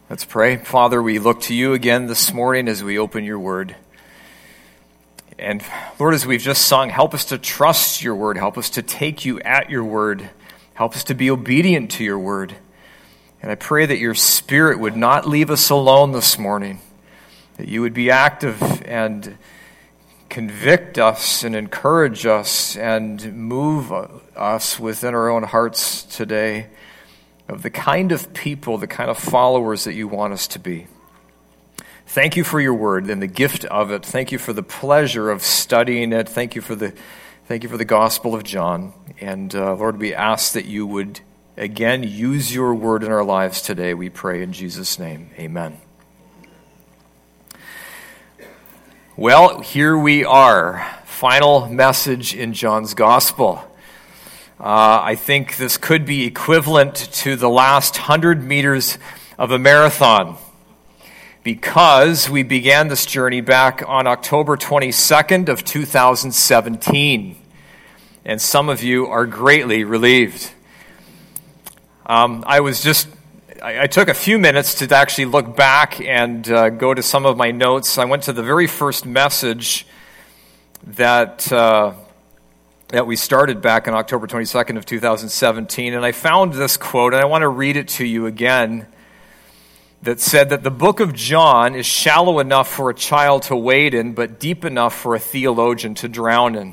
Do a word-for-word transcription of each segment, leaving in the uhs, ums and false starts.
Let's pray. Father, we look to you again this morning as we open your word. And Lord, as we've just sung, help us to trust your word. Help us to take you at your word. Help us to be obedient to your word. And I pray that your Spirit would not leave us alone this morning, that you would be active and convict us and encourage us and move us within our own hearts today of the kind of people, the kind of followers that you want us to be. Thank you for your word and the gift of it. Thank you for the pleasure of studying it. Thank you for the thank you for the Gospel of John. And uh, Lord, we ask that you would again use your word in our lives today. We pray in Jesus' name. Amen. Well, here we are. Final message in John's Gospel. Uh, I think this could be equivalent to the last hundred meters of a marathon, because we began this journey back on October twenty-second of two thousand seventeen, and some of you are greatly relieved. Um, I was just, I, I took a few minutes to actually look back and uh, go to some of my notes. I went to the very first message that uh, that we started back on October twenty-second of two thousand seventeen, and I found this quote, and I want to read it to you again, that said that the book of John is shallow enough for a child to wade in, but deep enough for a theologian to drown in.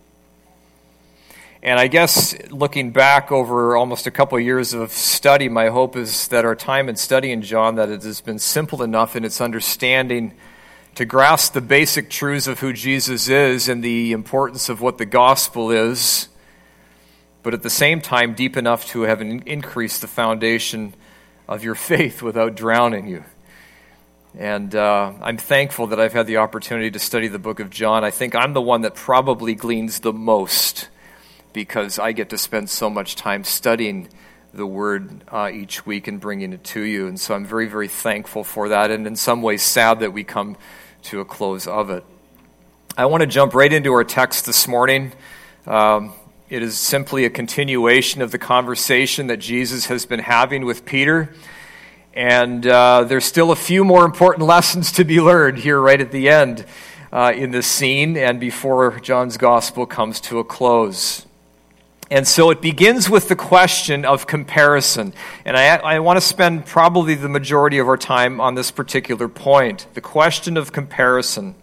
And I guess looking back over almost a couple of years of study, my hope is that our time in studying John, that it has been simple enough in its understanding to grasp the basic truths of who Jesus is and the importance of what the gospel is, but at the same time deep enough to have increased the foundation of your faith without drowning you. And uh, I'm thankful that I've had the opportunity to study the book of John. I think I'm the one that probably gleans the most, because I get to spend so much time studying the word uh, each week and bringing it to you. And so I'm very, very thankful for that, and in some ways sad that we come to a close of it. I want to jump right into our text this morning. Um, it is simply a continuation of the conversation that Jesus has been having with Peter. And uh, there's still a few more important lessons to be learned here right at the end uh, in this scene and before John's gospel comes to a close. And so it begins with the question of comparison. And I, I want to spend probably the majority of our time on this particular point, the question of comparison.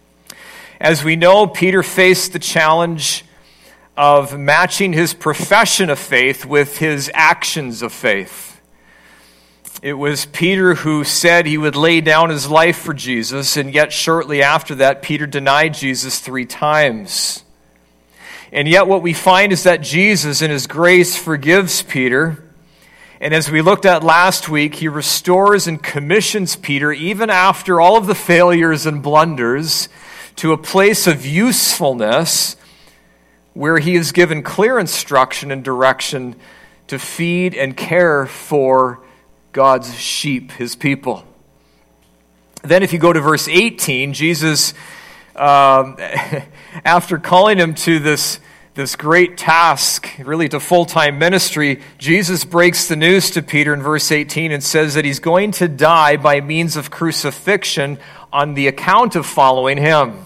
As we know, Peter faced the challenge of matching his profession of faith with his actions of faith. It was Peter who said he would lay down his life for Jesus, and yet shortly after that, Peter denied Jesus three times. And yet what we find is that Jesus, in his grace, forgives Peter. And as we looked at last week, he restores and commissions Peter, even after all of the failures and blunders, to a place of usefulness where he is given clear instruction and direction to feed and care for God's sheep, his people. Then if you go to verse eighteen, Jesus, um, after calling him to this, this great task, really to full-time ministry, Jesus breaks the news to Peter in verse eighteen and says that he's going to die by means of crucifixion on the account of following him.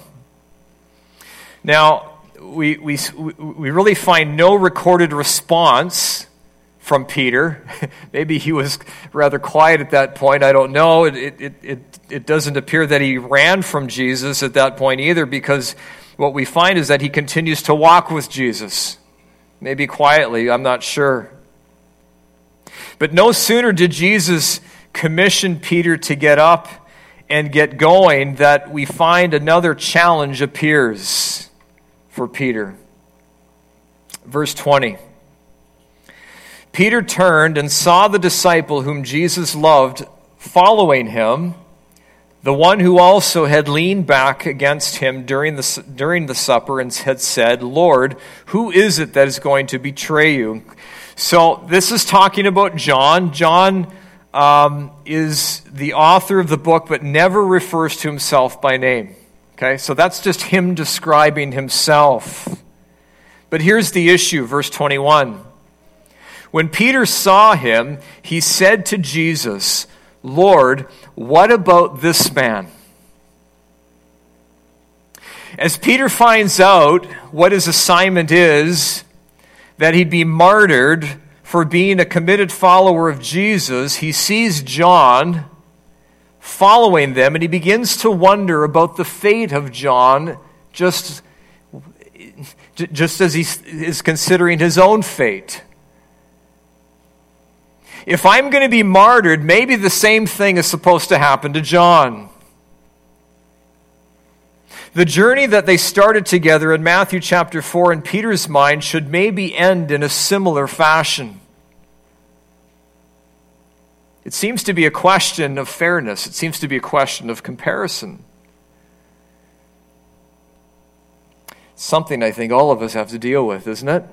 Now, we we we really find no recorded response from Peter. Maybe he was rather quiet at that point. I don't know. It, it, it, it doesn't appear that he ran from Jesus at that point either, because what we find is that he continues to walk with Jesus. Maybe quietly, I'm not sure. But no sooner did Jesus commission Peter to get up and get going that we find another challenge appears for Peter. Verse twenty. Peter turned and saw the disciple whom Jesus loved following him, the one who also had leaned back against him during the, during the supper and had said, "Lord, who is it that is going to betray you?" So this is talking about John. John um, is the author of the book, but never refers to himself by name. Okay, so that's just him describing himself. But here's the issue, verse twenty-one. When Peter saw him, he said to Jesus, Lord, what about this man? As Peter finds out what his assignment is, that he'd be martyred for being a committed follower of Jesus, he sees John following them, and he begins to wonder about the fate of John, just, just as he is considering his own fate. If I'm going to be martyred, maybe the same thing is supposed to happen to John. The journey that they started together in Matthew chapter four in Peter's mind should maybe end in a similar fashion. It seems to be a question of fairness. It seems to be a question of comparison. Something I think all of us have to deal with, isn't it?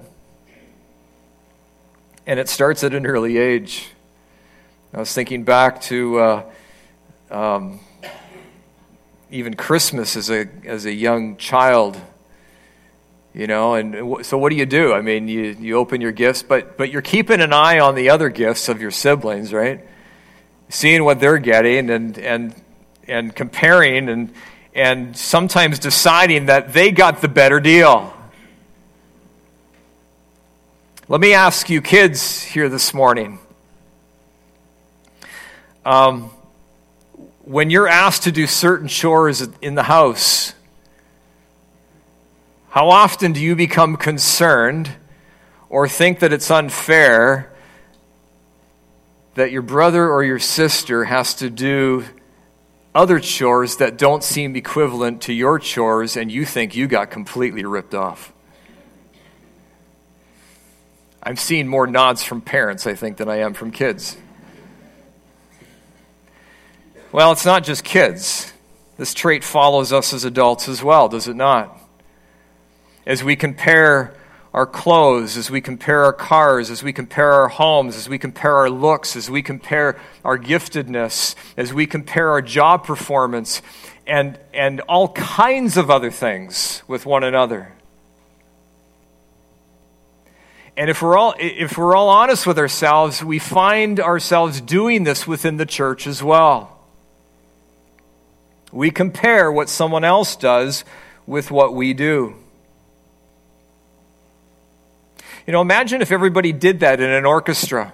And it starts at an early age. I was thinking back to uh, um, even Christmas as a as a young child, you know. And so, what do you do? I mean, you you open your gifts, but but you're keeping an eye on the other gifts of your siblings, right? Seeing what they're getting and and and comparing and and sometimes deciding that they got the better deal. Let me ask you kids here this morning. Um, when you're asked to do certain chores in the house, how often do you become concerned or think that it's unfair that your brother or your sister has to do other chores that don't seem equivalent to your chores and you think you got completely ripped off? I'm seeing more nods from parents, I think, than I am from kids. Well, it's not just kids. This trait follows us as adults as well, does it not? As we compare our clothes, as we compare our cars, as we compare our homes, as we compare our looks, as we compare our giftedness, as we compare our job performance, and, and all kinds of other things with one another. And if we're all if we're all honest with ourselves, we find ourselves doing this within the church as well. We compare what someone else does with what we do. You know, imagine if everybody did that in an orchestra.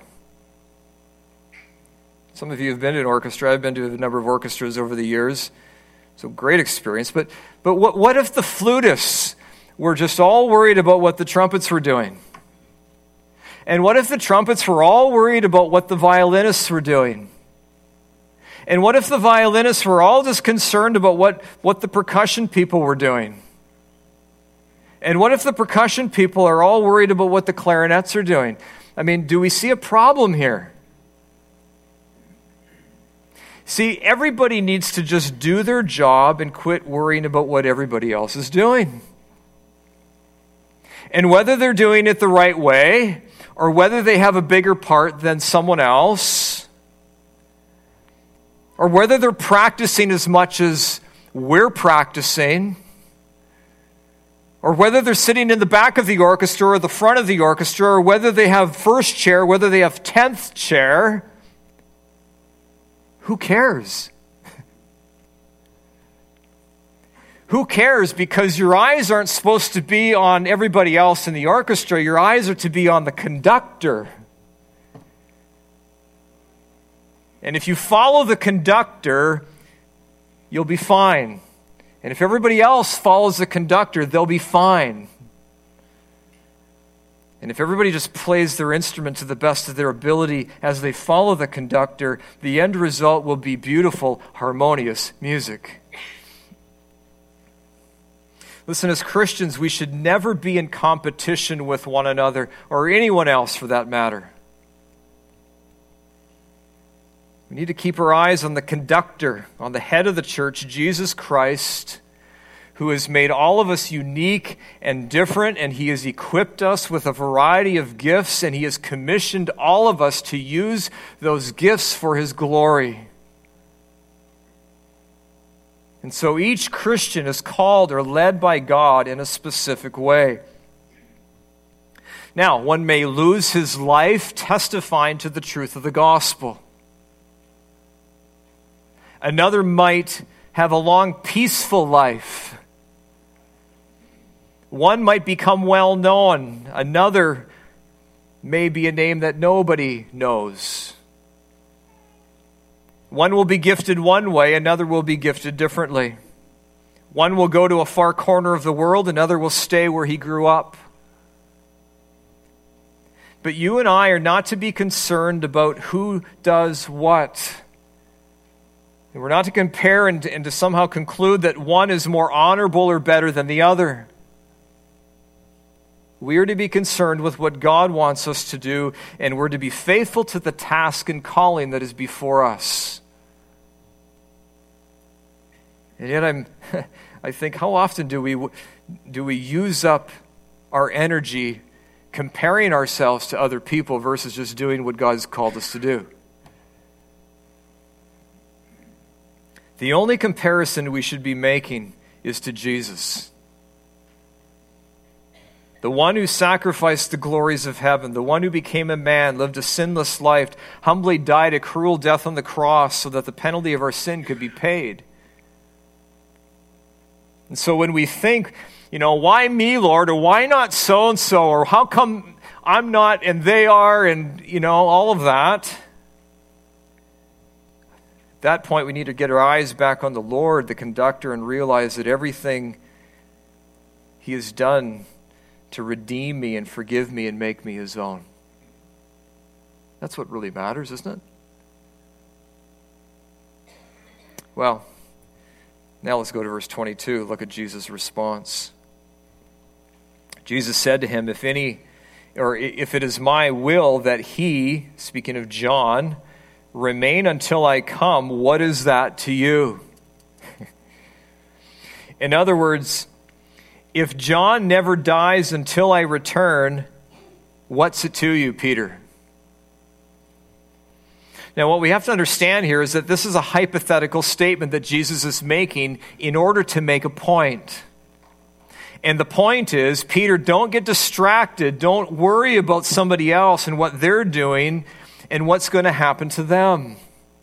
Some of you have been to an orchestra. I've been to a number of orchestras over the years. So great experience. But but what what if the flutists were just all worried about what the trumpets were doing? And what if the trumpets were all worried about what the violinists were doing? And what if the violinists were all just concerned about what, what the percussion people were doing? And what if the percussion people are all worried about what the clarinets are doing? I mean, do we see a problem here? See, everybody needs to just do their job and quit worrying about what everybody else is doing. And whether they're doing it the right way, or whether they have a bigger part than someone else, or whether they're practicing as much as we're practicing, or whether they're sitting in the back of the orchestra or the front of the orchestra, or whether they have first chair, whether they have tenth chair, who cares? Who cares? Because your eyes aren't supposed to be on everybody else in the orchestra. Your eyes are to be on the conductor. And if you follow the conductor, you'll be fine. And if everybody else follows the conductor, they'll be fine. And if everybody just plays their instrument to the best of their ability as they follow the conductor, the end result will be beautiful, harmonious music. Listen, as Christians, we should never be in competition with one another, or anyone else for that matter. We need to keep our eyes on the conductor, on the head of the church, Jesus Christ, who has made all of us unique and different, and he has equipped us with a variety of gifts, and he has commissioned all of us to use those gifts for his glory. And so each Christian is called or led by God in a specific way. Now, one may lose his life testifying to the truth of the gospel. Another might have a long, peaceful life. One might become well known. Another may be a name that nobody knows. One will be gifted one way, another will be gifted differently. One will go to a far corner of the world, another will stay where he grew up. But you and I are not to be concerned about who does what. And we're not to compare and, and to somehow conclude that one is more honorable or better than the other. We are to be concerned with what God wants us to do, and we're to be faithful to the task and calling that is before us. And yet I'm, I think, how often do we, do we use up our energy comparing ourselves to other people versus just doing what God's called us to do? The only comparison we should be making is to Jesus. The one who sacrificed the glories of heaven, the one who became a man, lived a sinless life, humbly died a cruel death on the cross so that the penalty of our sin could be paid. And so when we think, you know, why me, Lord, or why not so-and-so, or how come I'm not and they are, and, you know, all of that, at that point we need to get our eyes back on the Lord, the conductor, and realize that everything he has done to redeem me and forgive me and make me his own. That's what really matters, isn't it? Well, now let's go to verse twenty-two. Look at Jesus' response. Jesus said to him, if any, or if it is my will that he, speaking of John, remain until I come, what is that to you? In other words, if John never dies until I return, what's it to you, Peter? Now, what we have to understand here is that this is a hypothetical statement that Jesus is making in order to make a point. And the point is, Peter, don't get distracted. Don't worry about somebody else and what they're doing and what's going to happen to them.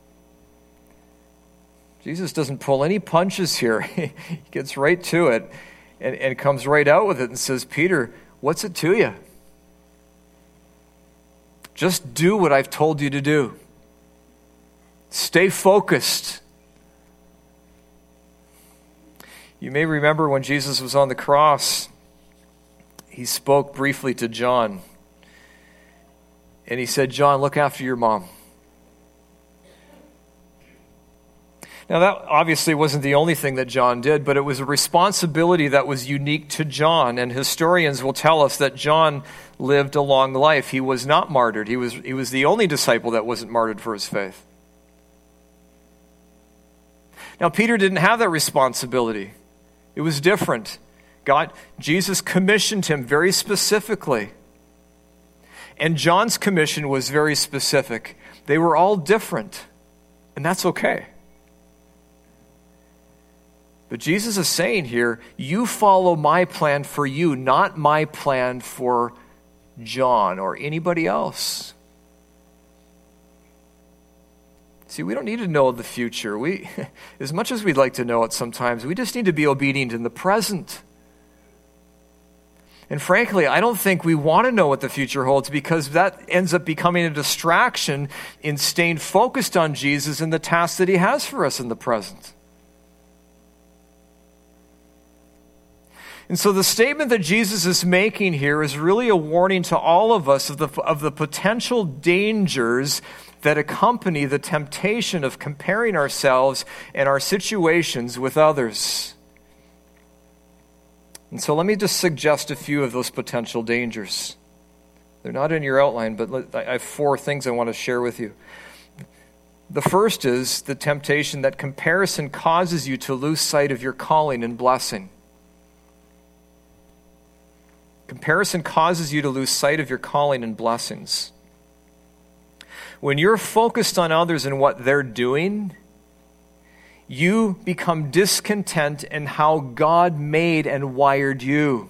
Jesus doesn't pull any punches here. He gets right to it and, and comes right out with it and says, Peter, what's it to you? Just do what I've told you to do. Stay focused. You may remember when Jesus was on the cross, he spoke briefly to John. And he said, John, look after your mom. Now that obviously wasn't the only thing that John did, but it was a responsibility that was unique to John. And historians will tell us that John lived a long life. He was not martyred. He was, he was the only disciple that wasn't martyred for his faith. Now, Peter didn't have that responsibility. It was different. God, Jesus commissioned him very specifically. And John's commission was very specific. They were all different, and that's okay. But Jesus is saying here, you follow my plan for you, not my plan for John or anybody else. See, we don't need to know the future. We, as much as we'd like to know it sometimes, we just need to be obedient in the present. And frankly, I don't think we want to know what the future holds, because that ends up becoming a distraction in staying focused on Jesus and the task that he has for us in the present. And so the statement that Jesus is making here is really a warning to all of us of the, of the potential dangers that accompany the temptation of comparing ourselves and our situations with others. And so let me just suggest a few of those potential dangers. They're not in your outline, but I have four things I want to share with you. The first is the temptation that comparison causes you to lose sight of your calling and blessing. Comparison causes you to lose sight of your calling and blessings. When you're focused on others and what they're doing, you become discontent in how God made and wired you.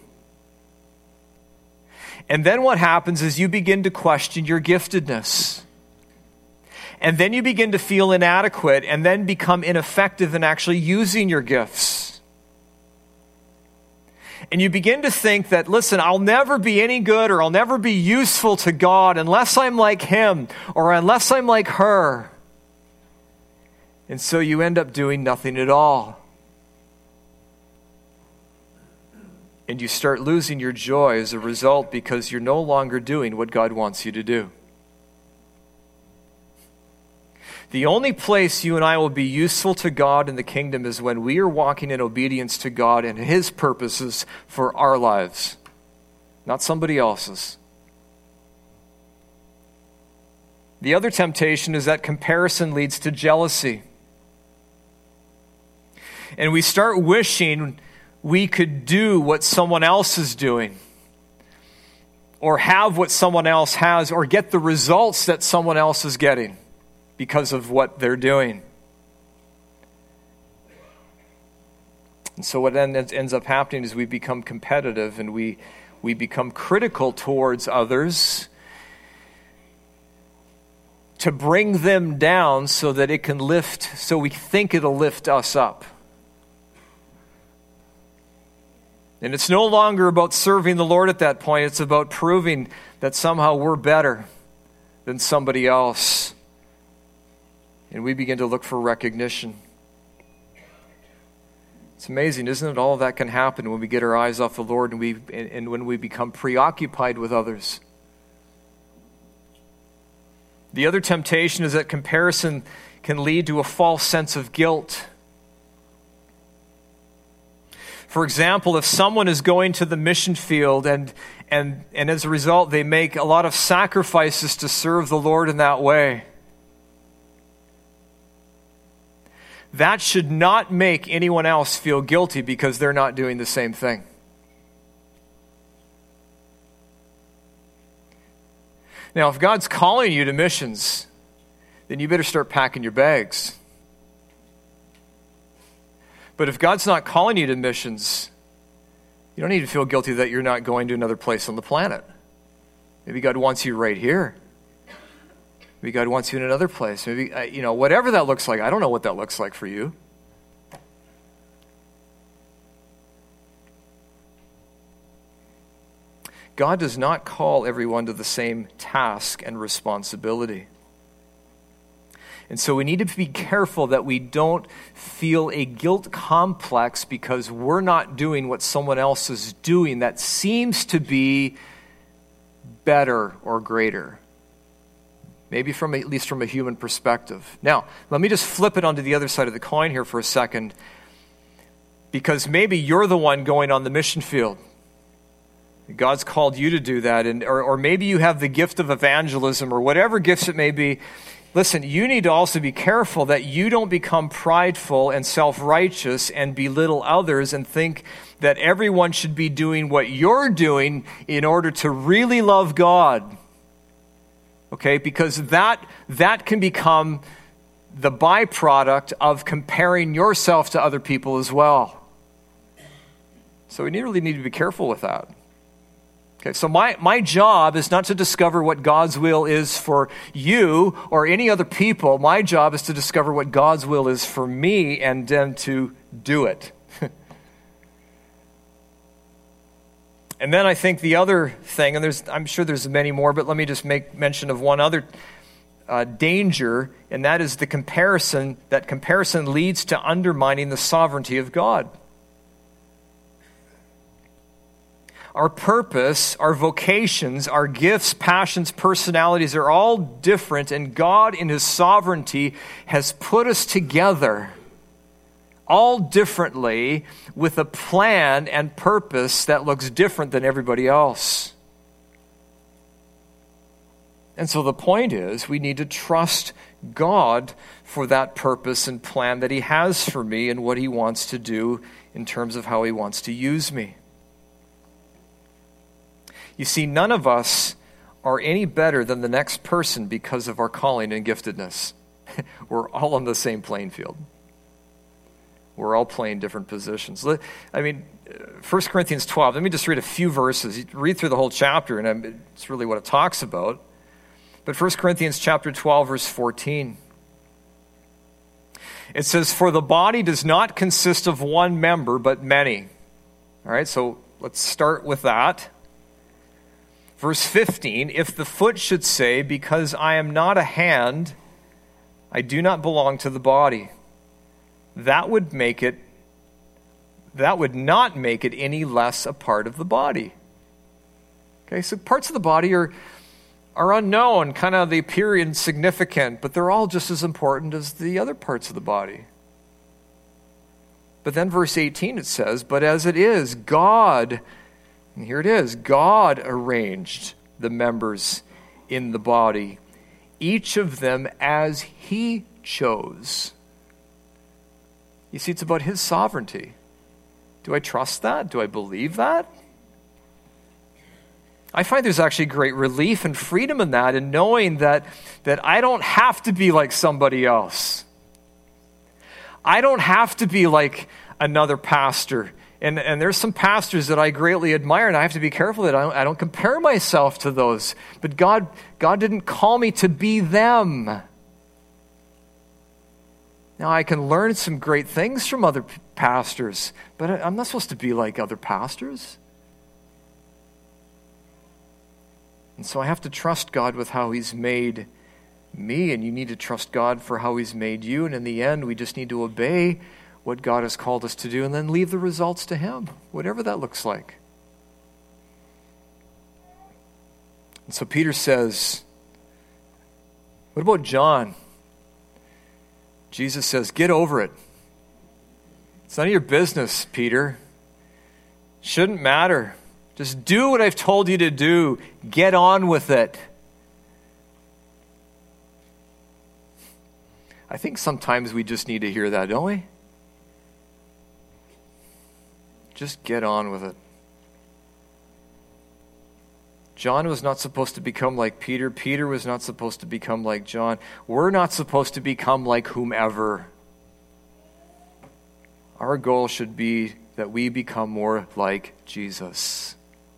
And then what happens is you begin to question your giftedness. And then you begin to feel inadequate and then become ineffective in actually using your gifts. And you begin to think that, listen, I'll never be any good or I'll never be useful to God unless I'm like him or unless I'm like her. And so you end up doing nothing at all. And you start losing your joy as a result because you're no longer doing what God wants you to do. The only place you and I will be useful to God in the kingdom is when we are walking in obedience to God and his purposes for our lives, not somebody else's. The other temptation is that comparison leads to jealousy. And we start wishing we could do what someone else is doing, or have what someone else has, or get the results that someone else is getting because of what they're doing. And so what then ends up happening is we become competitive and we, we become critical towards others to bring them down so that it can lift, so we think it'll lift us up. And it's no longer about serving the Lord at that point. It's about proving that somehow we're better than somebody else. And we begin to look for recognition. It's amazing, isn't it? All of that can happen when we get our eyes off the Lord and we and when we become preoccupied with others. The other temptation is that comparison can lead to a false sense of guilt. For example, if someone is going to the mission field and, and, and as a result they make a lot of sacrifices to serve the Lord in that way, that should not make anyone else feel guilty because they're not doing the same thing. Now, if God's calling you to missions, then you better start packing your bags. But if God's not calling you to missions, you don't need to feel guilty that you're not going to another place on the planet. Maybe God wants you right here. Maybe God wants you in another place. Maybe, uh, you know, whatever that looks like. I don't know what that looks like for you. God does not call everyone to the same task and responsibility. And so we need to be careful that we don't feel a guilt complex because we're not doing what someone else is doing that seems to be better or greater. Maybe from at least from a human perspective. Now, let me just flip it onto the other side of the coin here for a second, because maybe you're the one going on the mission field. God's called you to do that, and or, or maybe you have the gift of evangelism or whatever gifts it may be. Listen, you need to also be careful that you don't become prideful and self-righteous and belittle others and think that everyone should be doing what you're doing in order to really love God. Okay, because that that can become the byproduct of comparing yourself to other people as well. So we really need to be careful with that. Okay, so my, my job is not to discover what God's will is for you or any other people. My job is to discover what God's will is for me and then to do it. And then I think the other thing, and there's I'm sure there's many more, but let me just make mention of one other uh, danger, and that is the comparison. That comparison leads to undermining the sovereignty of God. Our purpose, our vocations, our gifts, passions, personalities are all different, and God in his sovereignty has put us together all differently with a plan and purpose that looks different than everybody else. And so the point is, we need to trust God for that purpose and plan that he has for me and what he wants to do in terms of how he wants to use me. You see, none of us are any better than the next person because of our calling and giftedness. We're all on the same playing field. We're all playing different positions. I mean, First Corinthians twelve, let me just read a few verses. You read through the whole chapter, and it's really what it talks about. But First Corinthians chapter twelve, verse fourteen. It says, "For the body does not consist of one member, but many." All right, so let's start with that. Verse fifteen, "If the foot should say, 'Because I am not a hand, I do not belong to the body,' that would make it, that would not make it any less a part of the body." Okay, so parts of the body are, are unknown, kind of they appear insignificant, but they're all just as important as the other parts of the body. But then verse eighteen it says, "But as it is, God," and here it is, "God arranged the members in the body, each of them as he chose." You see, it's about his sovereignty. Do I trust that? Do I believe that? I find there's actually great relief and freedom in that, in knowing that, that I don't have to be like somebody else. I don't have to be like another pastor. And, and there's some pastors that I greatly admire, and I have to be careful that I don't, I don't compare myself to those. But God, God didn't call me to be them. Now, I can learn some great things from other p- pastors, but I, I'm not supposed to be like other pastors. And so I have to trust God with how he's made me, and you need to trust God for how he's made you. And in the end, we just need to obey what God has called us to do and then leave the results to him, whatever that looks like. And so Peter says, what about John? Jesus says, get over it. It's none of your business, Peter. Shouldn't matter. Just do what I've told you to do. Get on with it. I think sometimes we just need to hear that, don't we? Just get on with it. John was not supposed to become like Peter. Peter was not supposed to become like John. We're not supposed to become like whomever. Our goal should be that we become more like Jesus.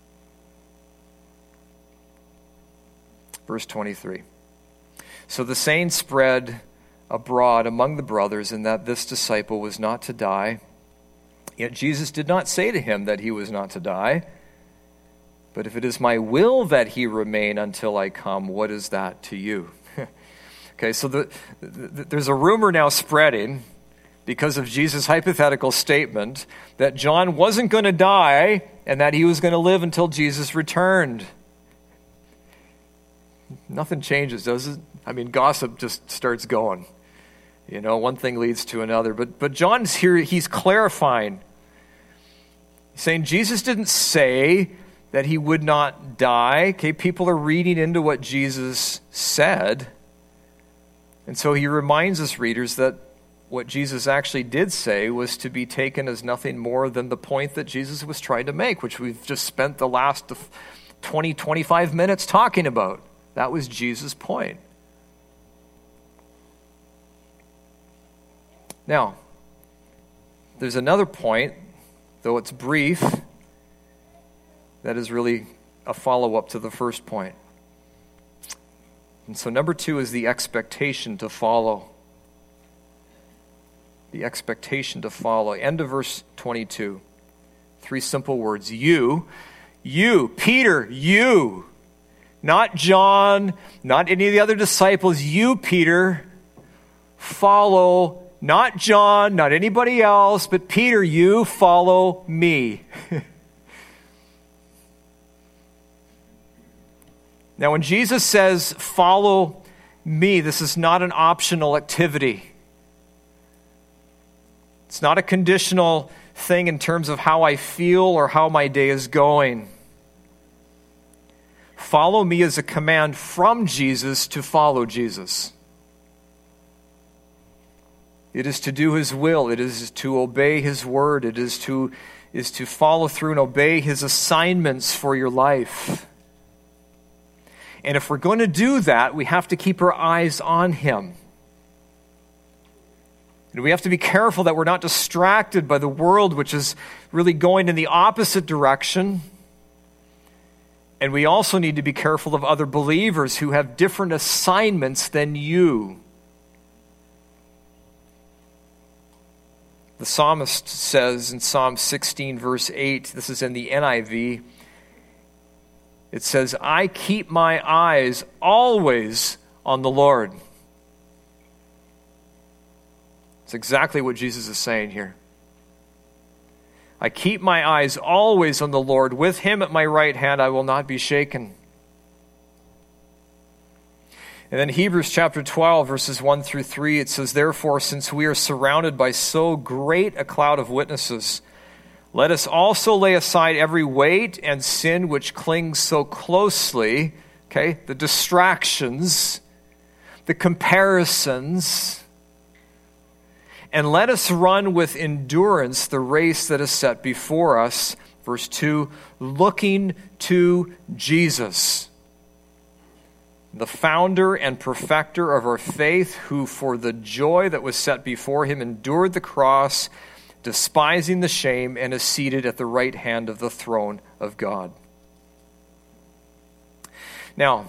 Verse twenty-three. So the saying spread abroad among the brothers, and that this disciple was not to die. Yet Jesus did not say to him that he was not to die. But if it is my will that he remain until I come, what is that to you? Okay, so the, the, there's a rumor now spreading because of Jesus' hypothetical statement that John wasn't going to die and that he was going to live until Jesus returned. Nothing changes, does it? I mean, gossip just starts going. You know, one thing leads to another. But but John's here, he's clarifying. He's saying Jesus didn't say that he would not die. Okay, people are reading into what Jesus said. And so he reminds us, readers, that what Jesus actually did say was to be taken as nothing more than the point that Jesus was trying to make, which we've just spent the last twenty, twenty-five minutes talking about. That was Jesus' point. Now, there's another point, though it's brief, that is really a follow-up to the first point. And so number two is the expectation to follow. The expectation to follow. End of verse twenty-two. Three simple words. You, you, Peter, you. Not John, not any of the other disciples. You, Peter, follow not John, not anybody else, but Peter, you follow me. Now, when Jesus says, follow me, this is not an optional activity. It's not a conditional thing in terms of how I feel or how my day is going. Follow me is a command from Jesus to follow Jesus. It is to do his will. It is to obey his word. It is to, is to follow through and obey his assignments for your life. And if we're going to do that, we have to keep our eyes on him. And we have to be careful that we're not distracted by the world, which is really going in the opposite direction. And we also need to be careful of other believers who have different assignments than you. The psalmist says in Psalm sixteen, verse eight, this is in the N I V, it says, I keep my eyes always on the Lord. It's exactly what Jesus is saying here. I keep my eyes always on the Lord. With him at my right hand, I will not be shaken. And then Hebrews chapter twelve, verses one through three, it says, therefore, since we are surrounded by so great a cloud of witnesses, let us also lay aside every weight and sin which clings so closely, okay, the distractions, the comparisons, and let us run with endurance the race that is set before us. Verse two, looking to Jesus, the founder and perfecter of our faith, who for the joy that was set before him endured the cross, despising the shame, and is seated at the right hand of the throne of God. Now,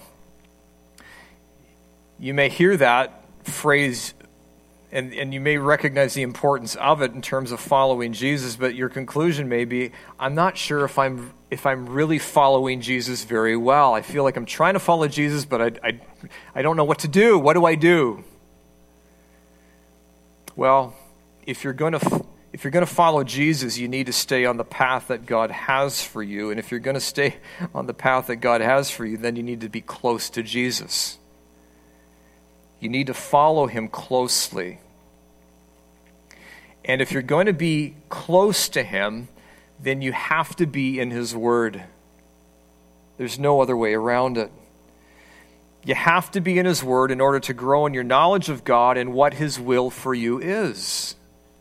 you may hear that phrase, and, and you may recognize the importance of it in terms of following Jesus, but your conclusion may be, I'm not sure if I'm if I'm really following Jesus very well. I feel like I'm trying to follow Jesus, but I, I, I don't know what to do. What do I do? Well, if you're going to if you're going to follow Jesus, you need to stay on the path that God has for you. And if you're going to stay on the path that God has for you, then you need to be close to Jesus. You need to follow him closely. And if you're going to be close to him, then you have to be in his word. There's no other way around it. You have to be in his word in order to grow in your knowledge of God and what his will for you is.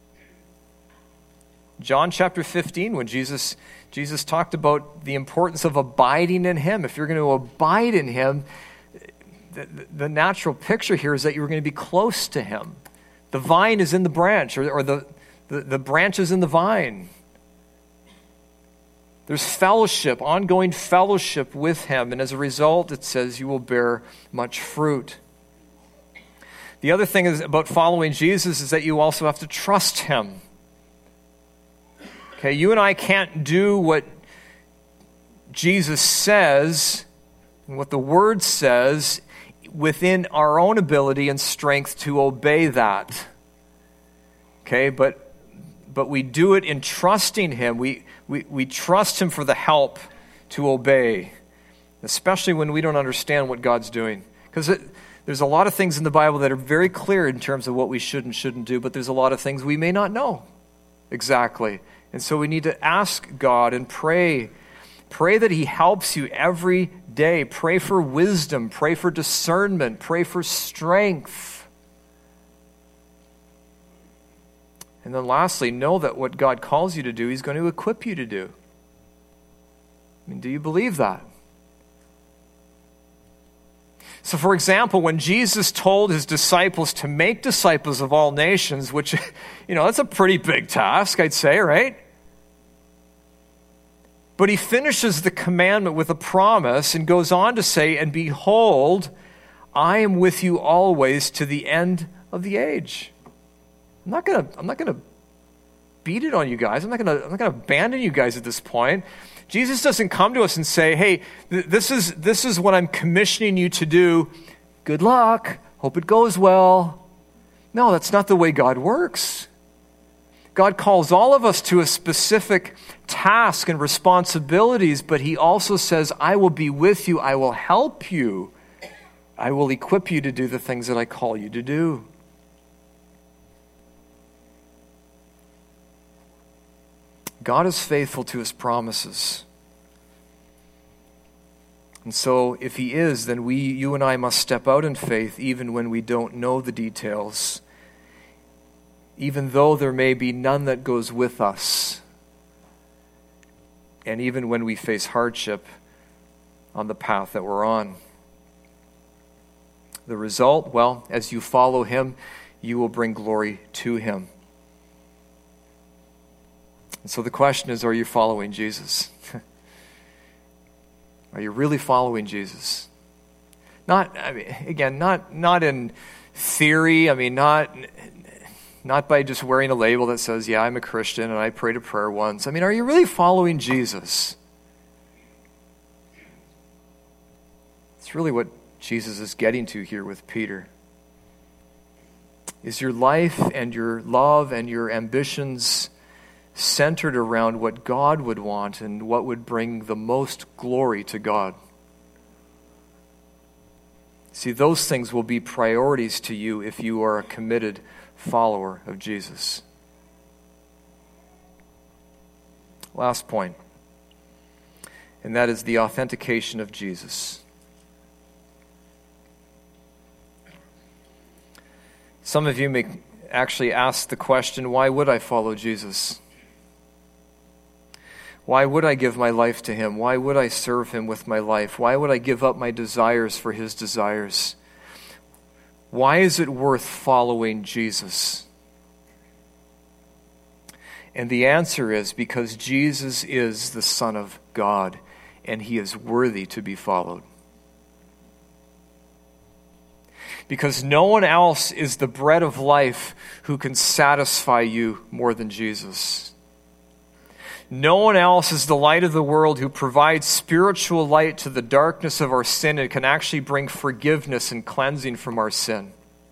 John chapter fifteen, when Jesus, Jesus talked about the importance of abiding in him. If you're going to abide in him, the, the natural picture here is that you're going to be close to him. The vine is in the branch, or, or the, the, the branch is in the vine. There's fellowship, ongoing fellowship with him, and as a result, it says you will bear much fruit. The other thing is about following Jesus is that you also have to trust him. Okay, you and I can't do what Jesus says and what the Word says within our own ability and strength to obey that. Okay, but but we do it in trusting him. We, we, we trust him for the help to obey, especially when we don't understand what God's doing. Because there's a lot of things in the Bible that are very clear in terms of what we should and shouldn't do, but there's a lot of things we may not know exactly. And so we need to ask God and pray. Pray that he helps you every day. Pray for wisdom. Pray for discernment. Pray for strength. And then lastly, know that what God calls you to do, he's going to equip you to do. I mean, do you believe that? So, for example, when Jesus told his disciples to make disciples of all nations, which, you know, that's a pretty big task, I'd say, right? But he finishes the commandment with a promise and goes on to say, and behold, I am with you always to the end of the age. I'm not gonna. I'm not gonna beat it on you guys. I'm not gonna. I'm not gonna abandon you guys at this point. Jesus doesn't come to us and say, "Hey, th- this is this is what I'm commissioning you to do. Good luck. Hope it goes well." No, that's not the way God works. God calls all of us to a specific task and responsibilities, but he also says, "I will be with you. I will help you. I will equip you to do the things that I call you to do." God is faithful to his promises. And so if he is, then we, you and I must step out in faith even when we don't know the details, even though there may be none that goes with us, and even when we face hardship on the path that we're on. The result, well, as you follow him, you will bring glory to him. And so the question is, are you following Jesus? Are you really following Jesus? Not, I mean, again, not not in theory. I mean, not not by just wearing a label that says, yeah, I'm a Christian and I prayed a prayer once. I mean, are you really following Jesus? It's really what Jesus is getting to here with Peter. Is your life and your love and your ambitions centered around what God would want and what would bring the most glory to God? See, those things will be priorities to you if you are a committed follower of Jesus. Last point, and that is the authentication of Jesus. Some of you may actually ask the question, why would I follow Jesus? Why would I give my life to him? Why would I serve him with my life? Why would I give up my desires for his desires? Why is it worth following Jesus? And the answer is because Jesus is the Son of God, and he is worthy to be followed. Because no one else is the bread of life who can satisfy you more than Jesus. No one else is the light of the world who provides spiritual light to the darkness of our sin and can actually bring forgiveness and cleansing from our sin.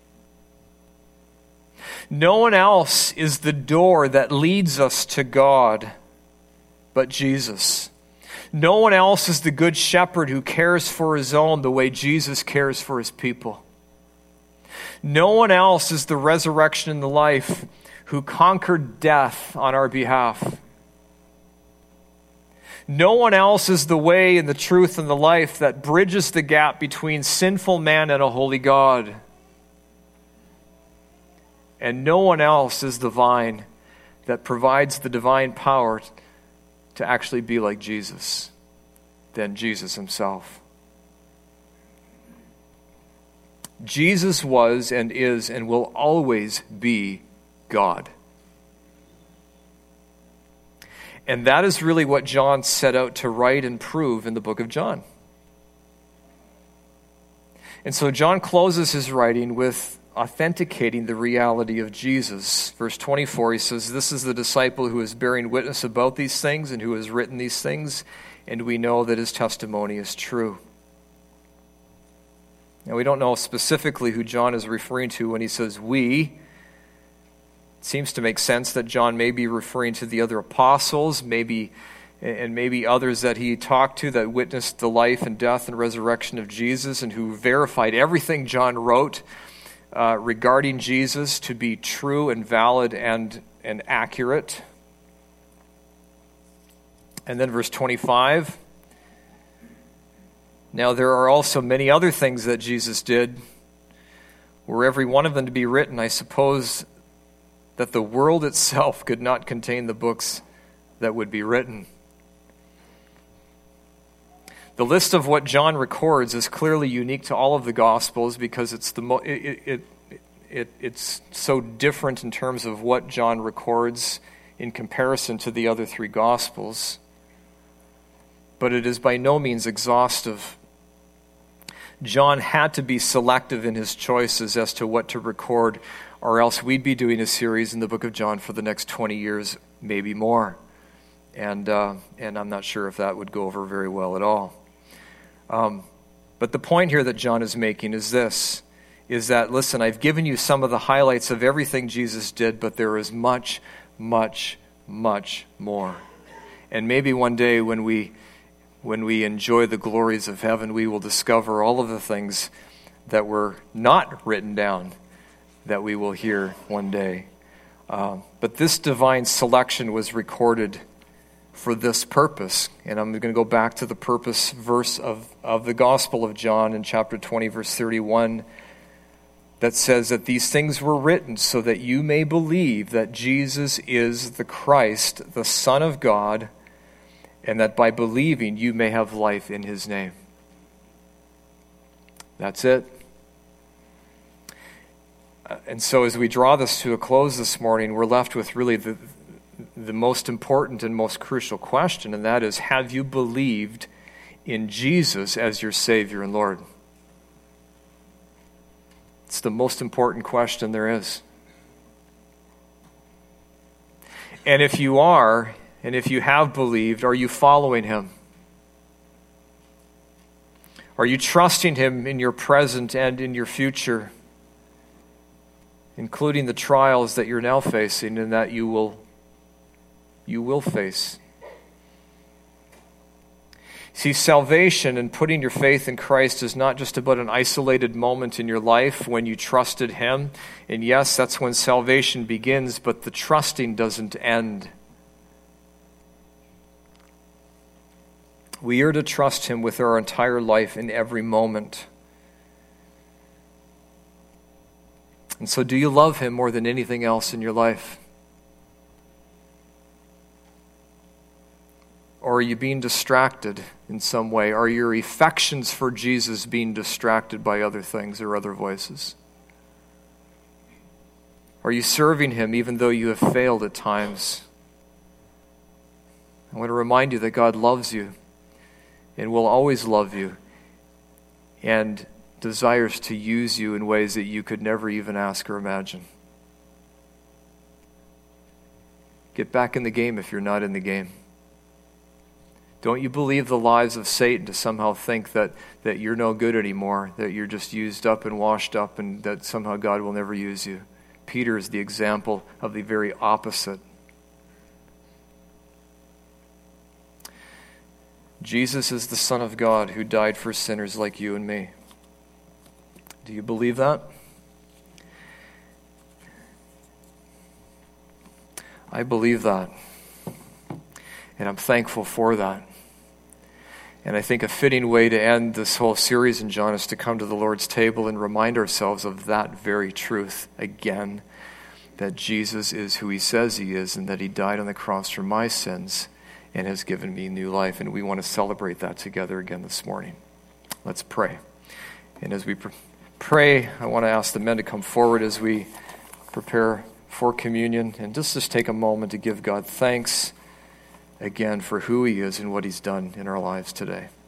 No one else is the door that leads us to God but Jesus. No one else is the good shepherd who cares for his own the way Jesus cares for his people. No one else is the resurrection and the life who conquered death on our behalf. No one else is the way and the truth and the life that bridges the gap between sinful man and a holy God. And no one else is the vine that provides the divine power to actually be like Jesus than Jesus himself. Jesus was and is and will always be God. And that is really what John set out to write and prove in the book of John. And so John closes his writing with authenticating the reality of Jesus. Verse twenty-four, he says, "This is the disciple who is bearing witness about these things and who has written these things, and we know that his testimony is true." Now, we don't know specifically who John is referring to when he says we. It seems to make sense that John may be referring to the other apostles, maybe, and maybe others that he talked to that witnessed the life and death and resurrection of Jesus and who verified everything John wrote uh, regarding Jesus to be true and valid and, and accurate. And then verse twenty-five, "Now there are also many other things that Jesus did. Were every one of them to be written, I suppose that the world itself could not contain the books that would be written." The list of what John records is clearly unique to all of the Gospels because it's the mo- it, it, it, it's so different in terms of what John records in comparison to the other three Gospels. But it is by no means exhaustive. John had to be selective in his choices as to what to record, or else we'd be doing a series in the book of John for the next twenty years, maybe more. And uh, and I'm not sure if that would go over very well at all. Um, but the point here that John is making is this, is that, listen, I've given you some of the highlights of everything Jesus did, but there is much, much, much more. And maybe one day when we when we enjoy the glories of heaven, we will discover all of the things that were not written down that we will hear one day. Uh, but this divine selection was recorded for this purpose. And I'm going to go back to the purpose verse of, of the Gospel of John in chapter twenty, verse thirty-one, that says that these things were written so that you may believe that Jesus is the Christ, the Son of God, and that by believing you may have life in his name. That's it. Uh, and so as we draw this to a close this morning, we're left with really the the most important and most crucial question, and that is, have you believed in Jesus as your Savior and Lord? It's the most important question there is. And if you are, and if you have believed, are you following him? Are you trusting him in your present and in your future, including the trials that you're now facing and that you will, you will face? See, salvation and putting your faith in Christ is not just about an isolated moment in your life when you trusted him. And yes, that's when salvation begins, but the trusting doesn't end. We are to trust him with our entire life in every moment. And so, do you love him more than anything else in your life? Or are you being distracted in some way? Are your affections for Jesus being distracted by other things or other voices? Are you serving him even though you have failed at times? I want to remind you that God loves you and will always love you and desires to use you in ways that you could never even ask or imagine. Get back in the game if you're not in the game. Don't you believe the lies of Satan to somehow think that, that you're no good anymore, that you're just used up and washed up, and that somehow God will never use you. Peter is the example of the very opposite. Jesus is the Son of God who died for sinners like you and me. Do you believe that? I believe that. And I'm thankful for that. And I think a fitting way to end this whole series in John is to come to the Lord's table and remind ourselves of that very truth again, that Jesus is who he says he is and that he died on the cross for my sins and has given me new life. And we want to celebrate that together again this morning. Let's pray. And as we pr- pray, I want to ask the men to come forward as we prepare for communion and just, just take a moment to give God thanks again for who he is and what he's done in our lives today.